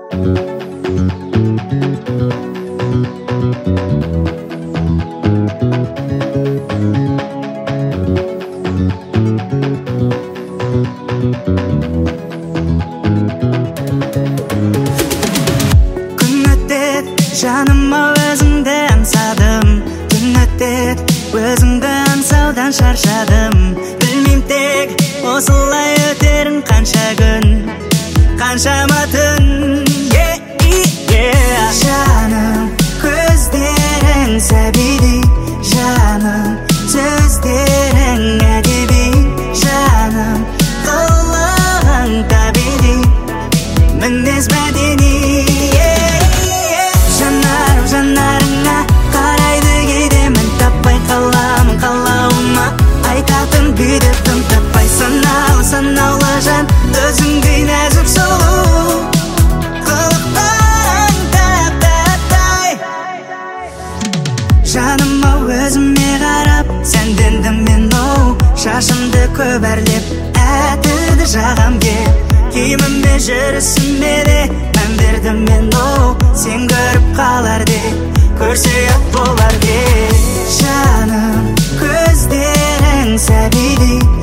Жаныма өзіңді аңсадым, түн өтеді, өзіңді аңсаудан шаршадым. Білмейм тек осылай өтерін қанша күн, қаншама түн. Жаным, көздерің сәбидей, жаным, сөздерің әдеби, жаным, қылығың табиғи, мінез мәдени. Жанарыңа қарайды кейдемін, таппай қаламын қалауыма, айтатын күйді тым таппай. Санаулы жан, өзіңдей нәзік сұлу, қылықтарың тәп-тәптай. Жаныма өзіме қарап сәндендім мен, оу, шашымды көп әрлеп, әтірді жағам кеп, киіміме жүрісіме де мән бердім мен, оу, сен көріп қалар деп, көрсе-ақ болар деп. Жаным, көздерің сәбидей,